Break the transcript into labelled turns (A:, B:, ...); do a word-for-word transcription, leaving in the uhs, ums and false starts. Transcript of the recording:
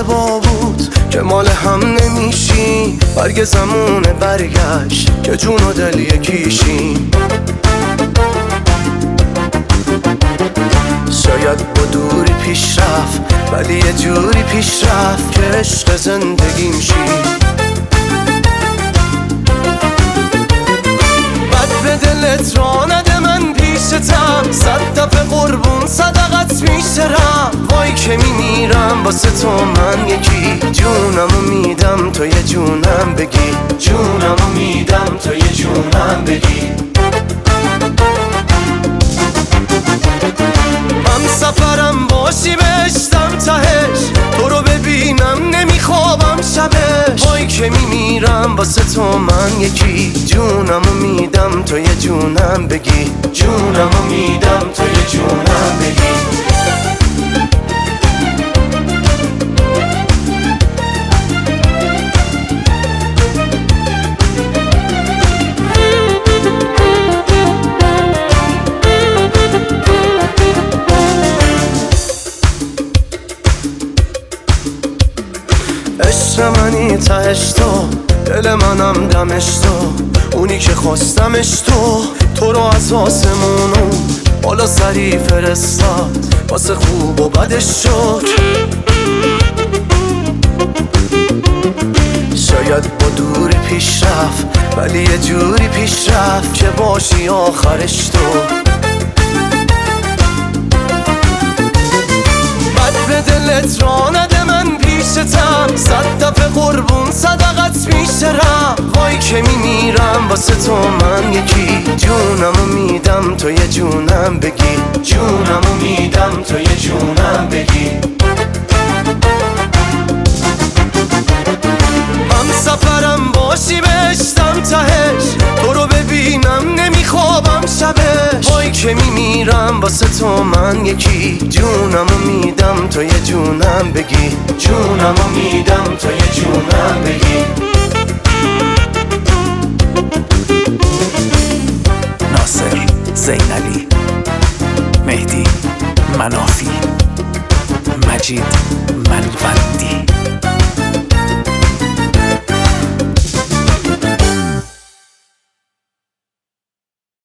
A: اشتباه بود که مال هم نمیشیم. برگ زمونه برگشت که جون و دل یکیشیم. شاید با دوری پیش رفت ولی یه جوری پیش رفت که عشق زندگیم شی. بد به دلت را نده من پیشتم، صد دفعه قربون صدقت میشترم. وای که میمیرم واسه تو من یکی، جونمو میدم تو یه جونم بگی، جونمو میدم تو یه جونم بگی. هم سفرم باشی بشتم تهش، تو رو ببینم نمیخوابم شبش. وای که میمیرم واسه تو من یکی، جونمو میدم تو یه جونم بگی، جونمو میدم تو یه جونم بگی. عشق منی تهش تو، دل منم دمش تو، اونی که خواستمش تو. تو رو از آسمونو بالا سری فرستاد، واسه خوب و بدش شد. شاید با دوری پیش رفت ولی یه جوری پیش رفت که باشی آخرش تو. بد به دلت را نده من پیشتم، صد دفعه قربون صدقت میشترم. وای که میمیرم واسه تو من یکی، جونمو میدم تو یه جونم بگی، جونمو میدم تو یه جونم بگی. هم سفرم باشی بشتم تهش، تو رو ببینم نمیخوابم شبش. وای که میمیرم واسه تو من یکی، جونمو میدم تو یه جونم بگی، جونمو میدم تو یه جونم بگی.
B: ناصر زینلی، مهدی منافی، مجید منول.